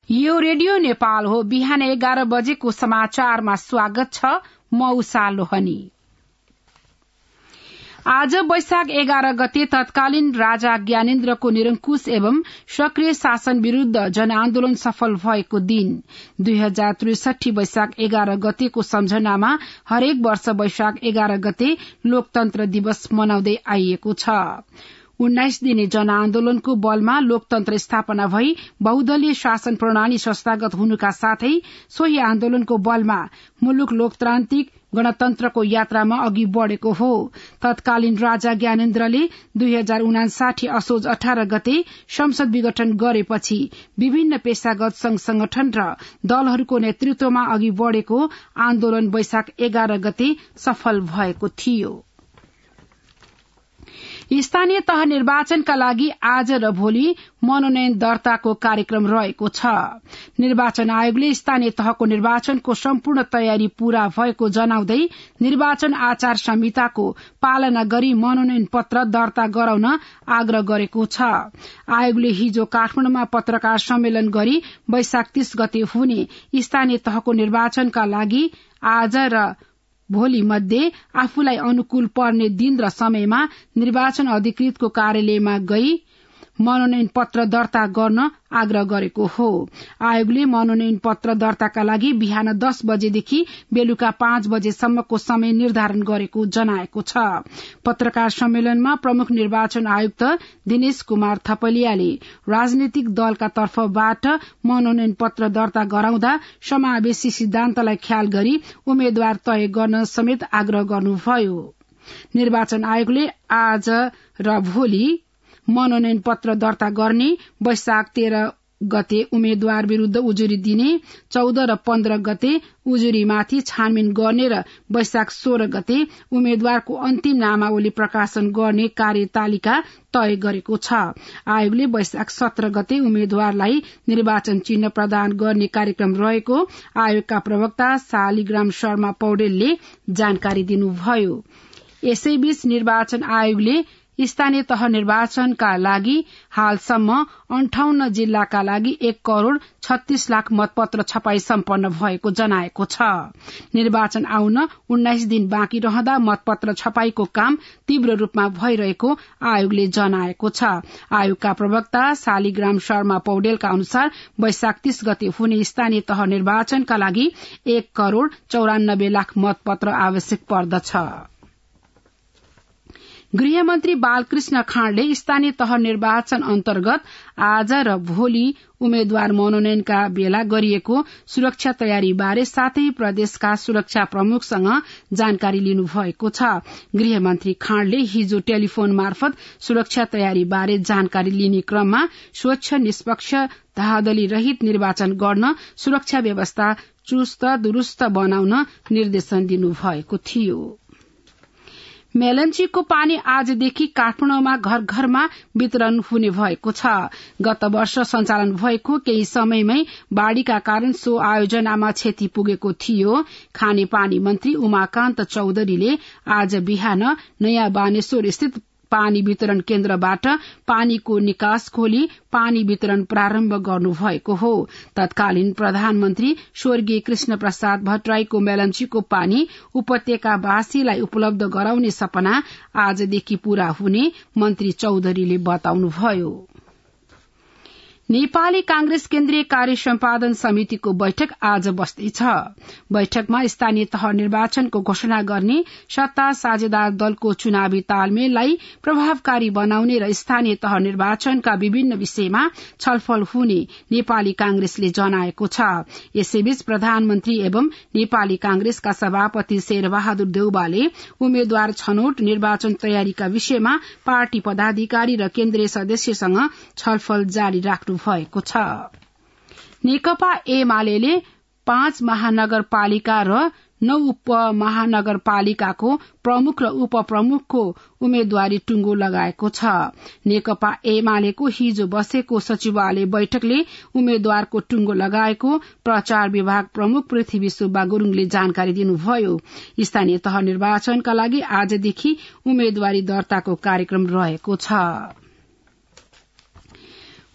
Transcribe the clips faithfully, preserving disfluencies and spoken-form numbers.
यो रेडियो नेपाल हो। बिहान एघार बजेको समाचारमा स्वागत छ। म उषा लोहनी। आज वैशाख एघार गते तत्कालीन राजा ज्ञानेन्द्रको निरंकुश एवं सक्रिय शासन विरूद्ध जनआन्दोलन सफल भएको दिन। दुई हजार त्रिसठी वैशाख एघार गतेको सम्झनामा हरेक वर्ष वैशाख एघार गते लोकतन्त्र दिवस मनाउँदै आइएको छ। उन्नाइस दिने जनआन्दोलनको बलमा लोकतन्त्र स्थापना भई बहुदलीय शासन प्रणाली संस्थागत हुनुका साथै सोही आन्दोलनको बलमा मुलुक लोकतान्त्रिक गणतन्त्रको यात्रामा अघि बढ़ेको हो। तत्कालीन राजा ज्ञानेन्द्रले दुई हजार उनासाठी असोज अठार गते संसद विघटन गरेपछि विभिन्न पेशागत संघ संगठन र दलहरूको नेतृत्वमा अघि बढ़ेको आन्दोलन वैशाख एघार गते सफल भएको थियो। स्थानीय तह निर्वाचनका लागि आज र भोलि मनोनयन दर्ताको कार्यक्रम रहेको छ। निर्वाचन आयोगले स्थानीय तहको निर्वाचनको सम्पूर्ण तयारी पूरा भएको जनाउँदै निर्वाचन आचार संहिताको पालना गरी मनोनयन पत्र दर्ता गराउन आग्रह गरेको छ। आयोगले हिजो काठमाडौँमा पत्रकार सम्मेलन गरी वैशाख तीस गते हुने स्थानीय तहको निर्वाचनका लागि आज र भोलि मध्ये आफूलाई अनुकूल पर्ने दिन र समयमा निर्वाचन अधिकृतको कार्यालयमा गई मनोनयन पत्र दर्ता गर्न आग्रह गरेको हो। आयोगले मनोनयन पत्र दर्ताका लागि बिहान दस बजेदेखि बेलुका पाँच बजेसम्मको समय निर्धारण गरेको जनाएको छ। पत्रकार सम्मेलनमा प्रमुख निर्वाचन आयुक्त दिनेश कुमार थपलियाले राजनीतिक दलका तर्फबाट मनोनयन पत्र दर्ता गराउँदा समावेशी सिद्धान्तलाई ख्याल गरी उम्मेद्वार तय गर्न समेत आग्रह गर्नुभयो। निर्वाचन आयोगले आज र भोलि मनोनयन पत्र दर्ता गर्ने, वैशाख तेह्र गते उम्मेद्वार विरूद्ध उजुरी दिने, चौध र पन्ध्र गते उजुरीमाथि छानबिन गर्ने र वैशाख सोह्र गते उम्मेद्वारको अन्तिम नामावली प्रकाशन गर्ने कार्यतालिका तय गरेको छ। आयोगले वैशाख सत्र गते उम्मेद्वारलाई निर्वाचन चिन्ह प्रदान गर्ने कार्यक्रम रहेको आयोगका प्रवक्ता शालिग्राम शर्मा पौडेलले जानकारी दिनुभयो। यसैबीच निर्वाचन आयोगले स्थानीय तह निर्वाचनका लागि हालसम्म अन्ठाउन्न जिल्लाका लागि एक करोड़ छत्तीस लाख मतपत्र छपाई सम्पन्न भएको जनाएको छ। निर्वाचन आउन उन्नाइस दिन बाँकी रहँदा मतपत्र छपाईको काम तीव्र रूपमा भइरहेको आयोगले जनाएको छ। आयोगका प्रवक्ता शालिग्राम शर्मा पौडेलका अनुसार वैशाख तीस गते हुने स्थानीय तह निर्वाचनका लागि एक करोड़ चौरानब्बे लाख मतपत्र आवश्यक पर्दछ। गृहमन्त्री बालकृष्ण खाँडले स्थानीय तह निर्वाचन अन्तर्गत आज र भोलि उम्मेद्वार मनोनयनका बेला गरिएको सुरक्षा तयारी बारे साथै प्रदेशका सुरक्षा प्रमुखसँग जानकारी लिनुभएको छ। गृहमन्त्री खाँडले हिजो टेलिफोन मार्फत सुरक्षा तयारी बारे जानकारी लिने क्रममा स्वच्छ निष्पक्ष धाँधली रहित निर्वाचन गर्न सुरक्षा व्यवस्था चुस्त दुरूस्त बनाउन निर्देशन दिनुभएको थियो। मेलन्चीको पानी आजदेखि काठमाडौँमा घर घरमा वितरण हुने भएको छ। गत वर्ष सञ्चालन भएको केही समयमै बाढ़ीका कारण सो आयोजनामा क्षति पुगेको थियो। खानेपानी मन्त्री उमाकान्त चौधरीले आज बिहान नयाँ बानेश्वर स्थित पानी वितरण केन्द्रबाट पानीको निकास खोली पानी वितरण प्रारम्भ गर्नुभएको हो। तत्कालीन प्रधानमन्त्री स्वर्गीय कृष्ण प्रसाद भट्टराईको मेलम्चीको पानी उपत्यकावासीलाई उपलब्ध गराउने सपना आजदेखि पूरा हुने मन्त्री चौधरीले बताउनुभयो। नेपाली कांग्रेस केन्द्रीय कार्य सम्पादन समितिको बैठक आज बस्दैछ। बैठकमा स्थानीय तह निर्वाचनको घोषणा गर्ने, सत्ता साझेदार दलको चुनावी तालमेललाई प्रभावकारी बनाउने र स्थानीय तह निर्वाचनका विभिन्न विषयमा छलफल हुने नेपाली कांग्रेसले जनाएको छ। यसैबीच प्रधानमन्त्री एवं नेपाली कांग्रेसका सभापति शेरबहादुर देउवाले उम्मेद्वार छनौट निर्वाचन तयारीका विषयमा पार्टी पदाधिकारी र केन्द्रीय सदस्यसँग छलफल जारी राख्नु भएको छ। नेकपा एमाले पाँच महानगरपालिका र नौ उपमहानगरपालिकाको प्रमुख र उपप्रमुखको उम्मेद्वारी टुंगो लगाएको छ। नेकपा एमालेको हिजो बसेको सचिवालय बैठकले उम्मेद्वारको टुंगो लगाएको प्रचार विभाग प्रमुख पृथ्वी सुब्बा गुरूङले जानकारी दिनुभयो। स्थानीय तह निर्वाचनका लागि आजदेखि उम्मेद्वारी दर्ताको कार्यक्रम रहेको छ।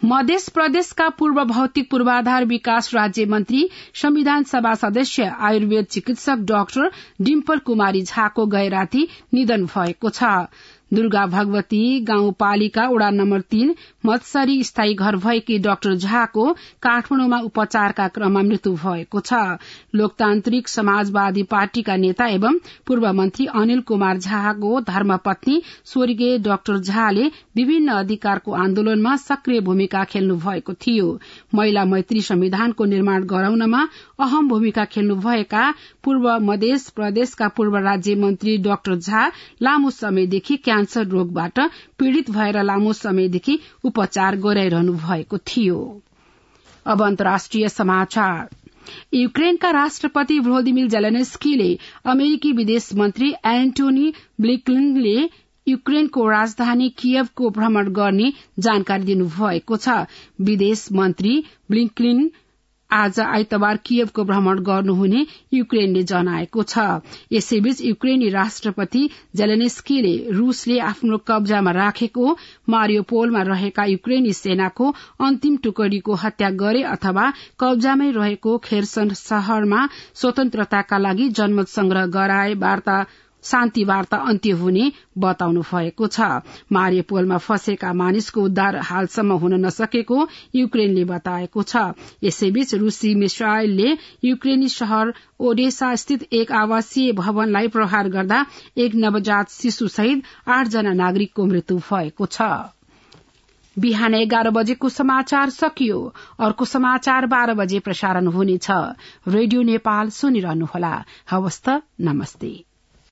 मध्य प्रदेशका पूर्व भौतिक पूर्वाधार विकास राज्य मन्त्री संविधान सभा सदस्य आयुर्वेद चिकित्सक डाक्टर डिम्पल कुमारी झाको गए राति निधन भएको छ। दुर्गा भगवती गाउँपालिका वडा नम्बर तीन मत्सरी स्थायी घर भएकी डाक्टर झाको काठमाडौँमा उपचारका क्रममा मृत्यु भएको छ। लोकतान्त्रिक समाजवादी पार्टीका नेता एवं पूर्व मन्त्री अनिल कुमार झाको धर्मपत्नी स्वर्गीय डाक्टर झाले विभिन्न अधिकारको आन्दोलनमा सक्रिय भूमिका खेल्नु भएको थियो। महिला मैत्री संविधानको निर्माण गराउनमा अहम भूमिका खेल्नुभएका पूर्व मध्य प्रदेशका पूर्व राज्य मन्त्री डाक्टर झा लामो समयदेखि क्यान्सर रोगबाट पीड़ित भएर लामो समयदेखि उपचार गराइरहनु भएको थियो। अब अन्तर्राष्ट्रिय समाचार। युक्रेनका राष्ट्रपति भ्लोदिमिर जेलेन्स्कीले अमेरिकी विदेश मन्त्री एन्टोनी ब्लिंकनले युक्रेनको राजधानी कियवको भ्रमण गर्ने जानकारी दिनुभएको छ। विदेश मन्त्री ब्लिंकन आज आइतबार कियवको भ्रमण गर्नुहुने युक्रेनले जनाएको छ। यसैबीच युक्रेनी राष्ट्रपति जेलेन्स्कीले रूसले आफ्नो कब्जामा राखेको मारियोपोलमा रहेका युक्रेनी सेनाको अन्तिम टुकडीको हत्या गरे अथवा कब्जामै रहेको खेर्सन शहरमा स्वतन्त्रताका लागि जनमत संग्रह गराए वार्ता शान्ति वार्ता अन्त्य हुने बताउनु भएको छ। मारियोपोलमा फँसेका मानिसको उद्धार हालसम्म हुन नसकेको युक्रेनले बताएको छ। यसैबीच रूसी मिसाइलले युक्रेनी शहर ओडेसा स्थित एक आवासीय भवनलाई प्रहार गर्दा एक नवजात शिशु सहित आठ जना नागरिकको मृत्यु भएको छ। बिहान एघार बजेको समाचार सकियो। अर्को समाचार बाह्र बजे प्रसारण हुनेछ। रेडियो नेपाल सुनिरहनुहोला। हवस् त, नमस्ते।